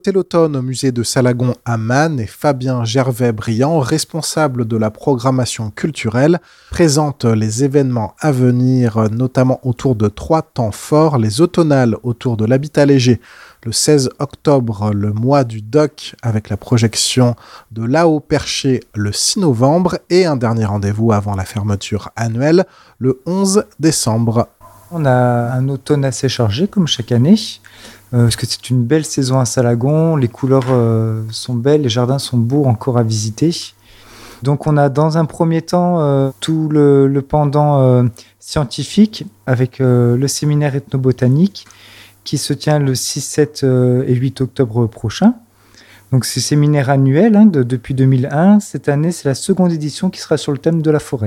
C'est l'automne au musée de Salagon à Man et Fabien Gervais-Briand, responsable de la programmation culturelle, présente les événements à venir, notamment autour de 3 temps forts, les automnales autour de l'habitat léger, le 16 octobre, le mois du doc avec la projection de Là-haut perché le 6 novembre et un dernier rendez-vous avant la fermeture annuelle, le 11 décembre. On a un automne assez chargé comme chaque année. Parce que c'est une belle saison à Salagon, les couleurs sont belles, les jardins sont beaux encore à visiter. Donc on a dans un premier temps tout le pendant scientifique avec le séminaire ethnobotanique qui se tient le 6, 7 et 8 octobre prochain. Donc c'est séminaire annuel depuis 2001. Cette année, c'est la seconde édition qui sera sur le thème de la forêt.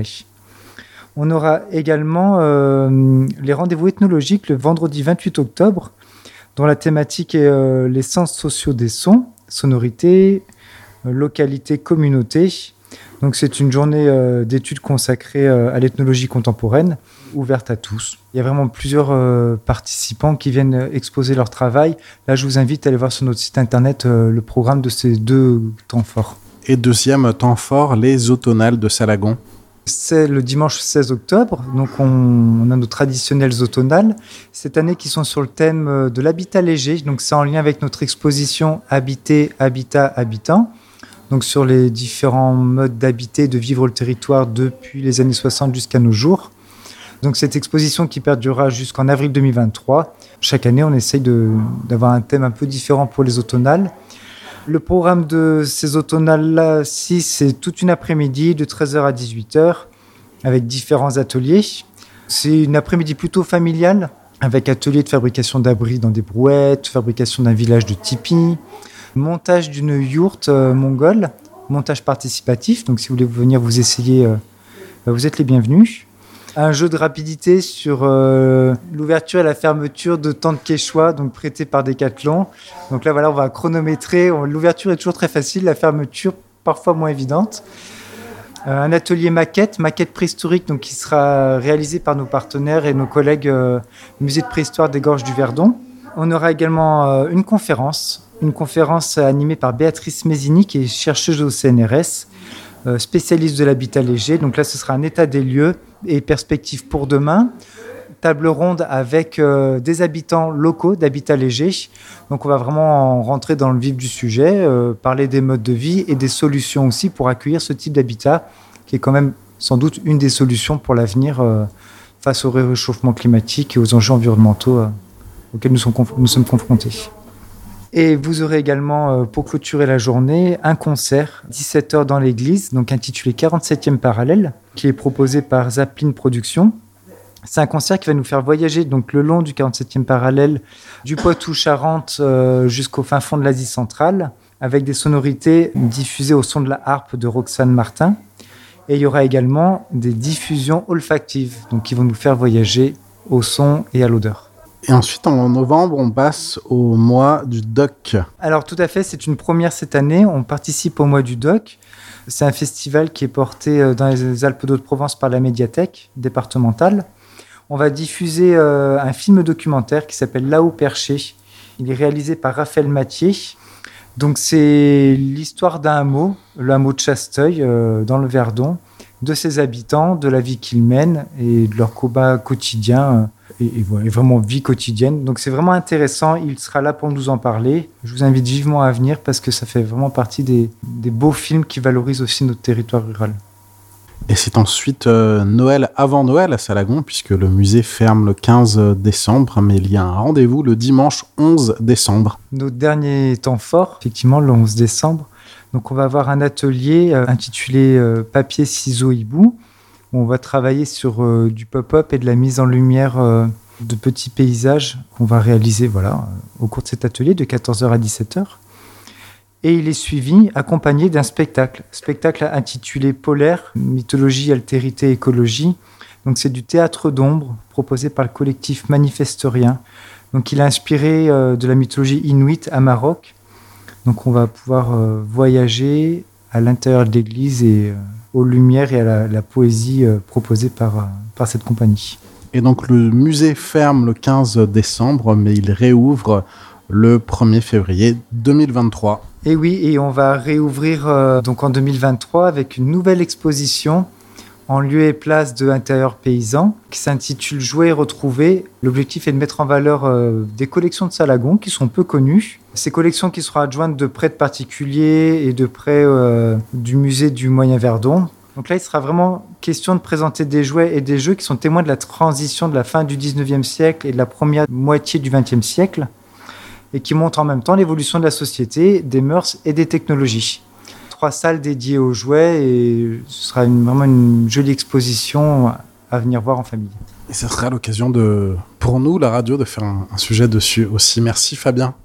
On aura également les rendez-vous ethnologiques le vendredi 28 octobre, dont la thématique est les sens sociaux des sons, sonorités, localité, communauté. Donc c'est une journée d'études consacrée à l'ethnologie contemporaine, ouverte à tous. Il y a vraiment plusieurs participants qui viennent exposer leur travail. Là, je vous invite à aller voir sur notre site internet le programme de ces 2 temps forts. Et deuxième temps fort, les automnales de Salagon. C'est le dimanche 16 octobre, donc on a nos traditionnels automnales, cette année qui sont sur le thème de l'habitat léger, donc c'est en lien avec notre exposition Habiter, Habitat, Habitant, donc sur les différents modes d'habiter, de vivre le territoire depuis les années 60 jusqu'à nos jours. Donc cette exposition qui perdurera jusqu'en avril 2023, chaque année on essaye d'avoir un thème un peu différent pour les automnales. Le programme de ces automnales-là, c'est toute une après-midi de 13h à 18h avec différents ateliers. C'est une après-midi plutôt familiale avec ateliers de fabrication d'abris dans des brouettes, fabrication d'un village de tipi, montage d'une yourte mongole, montage participatif. Donc si vous voulez venir vous essayer, vous êtes les bienvenus. Un jeu de rapidité sur l'ouverture et la fermeture de tentes quechua, donc prêtées par Decathlon. Donc là, voilà, on va chronométrer. L'ouverture est toujours très facile, la fermeture parfois moins évidente. Un atelier maquette préhistorique, donc qui sera réalisé par nos partenaires et nos collègues Musée de préhistoire des Gorges du Verdon. On aura également une conférence animée par Béatrice Mézini, qui est chercheuse au CNRS, spécialiste de l'habitat léger. Donc là, ce sera un état des lieux et perspectives pour demain. Table ronde avec des habitants locaux d'habitat léger. Donc on va vraiment rentrer dans le vif du sujet, parler des modes de vie et des solutions aussi pour accueillir ce type d'habitat, qui est quand même sans doute une des solutions pour l'avenir face au réchauffement climatique et aux enjeux environnementaux auxquels nous sommes confrontés. Et vous aurez également, pour clôturer la journée, un concert, 17h dans l'église, donc intitulé 47e parallèle, qui est proposé par Zapline Productions. C'est un concert qui va nous faire voyager donc, le long du 47e parallèle, du Poitou-Charentes jusqu'au fin fond de l'Asie centrale, avec des sonorités diffusées au son de la harpe de Roxane Martin. Et il y aura également des diffusions olfactives, donc, qui vont nous faire voyager au son et à l'odeur. Et ensuite, en novembre, on passe au mois du doc. Alors tout à fait, c'est une première cette année. On participe au mois du doc. C'est un festival qui est porté dans les Alpes d'Haute-Provence par la médiathèque départementale. On va diffuser un film documentaire qui s'appelle Là-haut perché. Il est réalisé par Raphaël Mathieu. Donc c'est l'histoire d'un hameau, le hameau de Chasteuil, dans le Verdon, de ses habitants, de la vie qu'ils mènent et de leur combat quotidien. Et vraiment vie quotidienne. Donc c'est vraiment intéressant, il sera là pour nous en parler. Je vous invite vivement à venir parce que ça fait vraiment partie des beaux films qui valorisent aussi notre territoire rural. Et c'est ensuite Noël avant Noël à Salagon, puisque le musée ferme le 15 décembre, mais il y a un rendez-vous le dimanche 11 décembre. Notre dernier temps fort, effectivement, le 11 décembre. Donc on va avoir un atelier intitulé Papier, ciseaux, hibou. On va travailler sur du pop-up et de la mise en lumière de petits paysages qu'on va réaliser au cours de cet atelier de 14h à 17h. Et il est suivi, accompagné d'un spectacle intitulé Polaire, mythologie, altérité, écologie. Donc c'est du théâtre d'ombre proposé par le collectif Manifesterien. Donc il a inspiré de la mythologie inuite à Maroc. Donc on va pouvoir voyager à l'intérieur de l'église et aux lumières et à la poésie proposée par cette compagnie. Et donc le musée ferme le 15 décembre, mais il réouvre le 1er février 2023. Et oui, et on va réouvrir donc en 2023 avec une nouvelle exposition en lieu et place de Intérieur Paysan qui s'intitule Jouer et retrouver. L'objectif est de mettre en valeur des collections de Salagon qui sont peu connues. Ces collections qui seront adjointes de prêts de particuliers et de prêts du musée du Moyen-Verdon. Donc là, il sera vraiment question de présenter des jouets et des jeux qui sont témoins de la transition de la fin du 19e siècle et de la première moitié du 20e siècle et qui montrent en même temps l'évolution de la société, des mœurs et des technologies. 3 salles dédiées aux jouets et ce sera vraiment une jolie exposition à venir voir en famille. Et ce sera l'occasion pour nous, la radio, de faire un sujet dessus aussi. Merci Fabien.